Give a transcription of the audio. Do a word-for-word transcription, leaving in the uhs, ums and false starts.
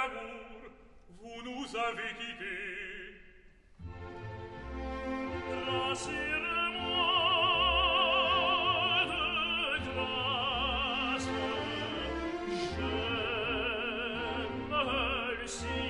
l'amour, vous nous avez quittés. Rassure-moi de grâce, j'aime le ciel.